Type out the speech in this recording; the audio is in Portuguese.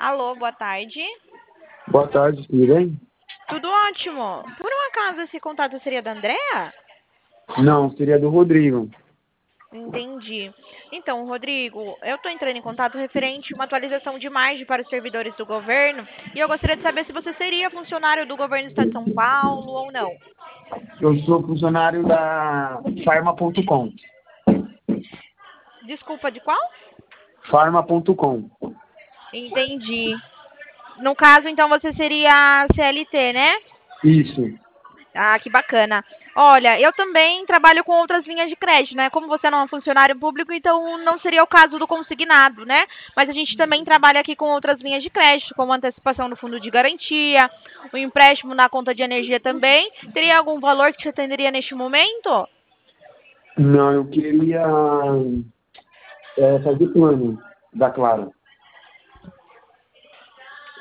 Alô, boa tarde. Boa tarde, tudo bem? Tudo ótimo. Por um acaso esse contato seria da Andrea? Não, seria do Rodrigo. Entendi. Então, Rodrigo, eu estou entrando em contato referente a uma atualização de margem para os servidores do governo e eu gostaria de saber se você seria funcionário do governo do estado de São Paulo ou não. Eu sou funcionário da Farma.com. Desculpa, de qual? Farma.com. Entendi. No caso, então, você seria CLT, né? Isso. Ah, que bacana. Olha, eu também trabalho com outras linhas de crédito, né? Como você não é um funcionário público, então não seria o caso do consignado, né? Mas a gente também trabalha aqui com outras linhas de crédito, como antecipação do fundo de garantia, o empréstimo na conta de energia também. Teria algum valor que você atenderia neste momento? Não, eu queria fazer plano da Clara.